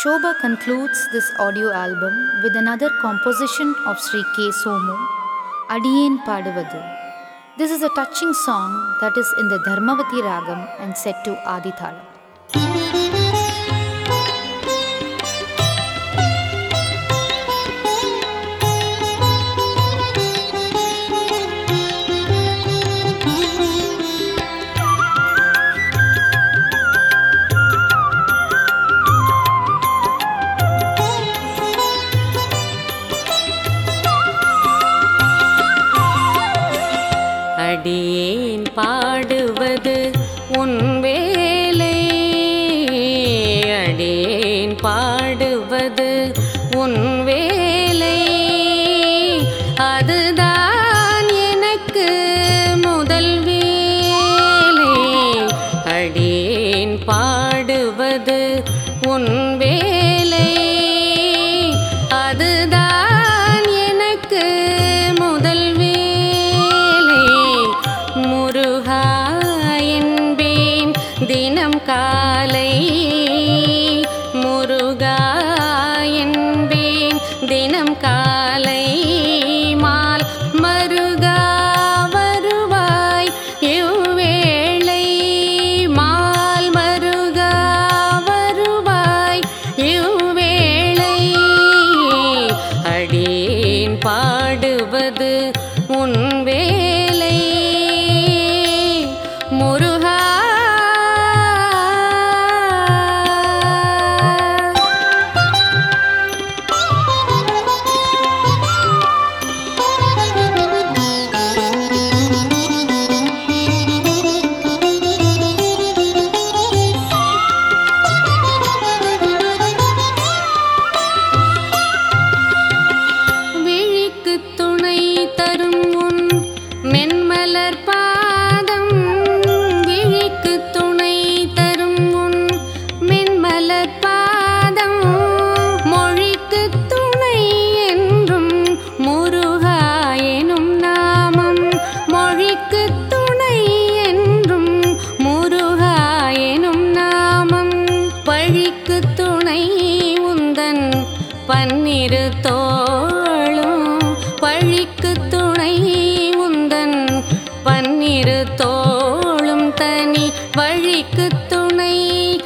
Shobha concludes this audio album with another composition of Sri K. Somu, Adiyen Paduvadu. This is a touching song that is in the Dharmavati Ragam and set to Adithala. அடியேன் பாடுவது உன் வேலை, அடியேன் பாடுவது உன் வேலை, அதுதான் எனக்கு முதல் வேலை. அடியேன் பாடுவது உன் வேலை, அதுதான் எனக்கு முதல் வேலை. முருகா என்பேன் தினம் காலை, முருகா என்பேன் தினம் காலை, மால் மருகா வருவாய் இவ்வேளை, மால் மருகா வருவாய் இவ்வேளை. அடியேன் பாடுவது உன் வேலை, முருகா. விழிக்கு துணை தரும் உன் மென்மலர் பாதம், விழிக்கு துணை தரும் உன் மென்மலர் பாதம், மொழிக்கு துணை என்றும் முருகா எனும் நாமம், மொழிக்கு துணை என்றும் முருகா எனும் நாமம், பழிக்கு துணை உந்தன் பன்னிரு தோளும், பழிக்கு துணை உந்தன் பன்னிரு தோளும், தனி வழிக்கு துணை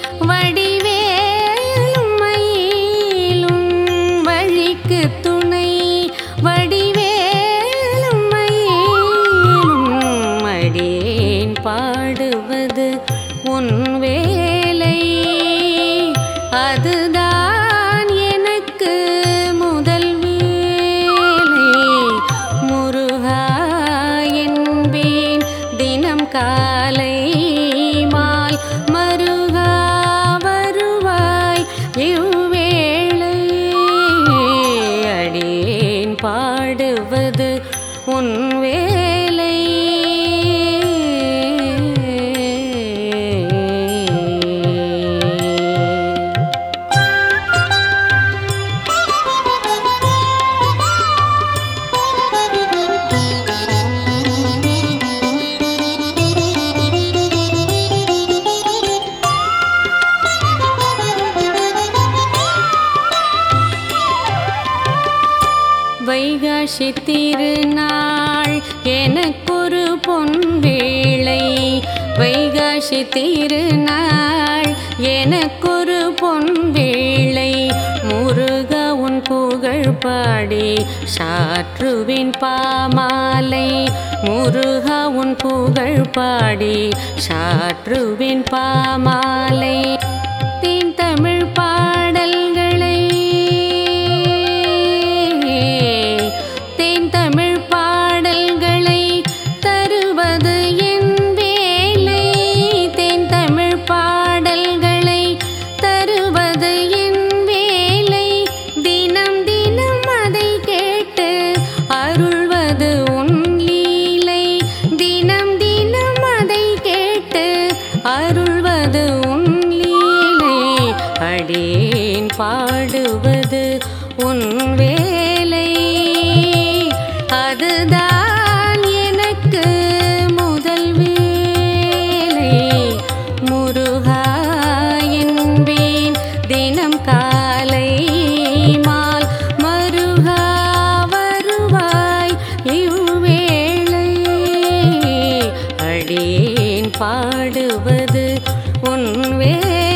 வடிவேலும் மயிலும், வழிக்கு துணை வடிவேலும் மயிலும். அடியேன் பாடுவது உன் வேலை, அதுதான் எனக்கு முதல் வேலை. முருகா என்பேன் தினம் காலை, மால் மருகா வருவாய் இவ்வேளை. அடியேன் பாடுவது உன் வேலை. வைகாசி திருநாள் எனக்கொரு பொன் வேளை, வைகாசி திருநாள் எனக்கொரு பொன் வேளை, முருகா உன் புகழ் பாடி சாற்றுவின் பாமாலை, முருகா உன் புகழ் பாடி சாற்றுவின் பாமாலை. தேன் தமிழ் பாடல்களை, தேன் தமிழ் பாடல்களை தருவது என் வேலை, தேன் தமிழ் பாடல்களை தருவது என் வேலை, தினம் தினம் அதை கேட்டு அருள்வது உன் லீலை, தினம் தினம் அதை கேட்டு அருள்வது உன் லீலை. அடியேன் பாடுவது உன் வேலை, அதுதான் எனக்கு முதல் வேலை. முருகா என்பேன் தினம் காலை. பாடுவது உன் வேலை.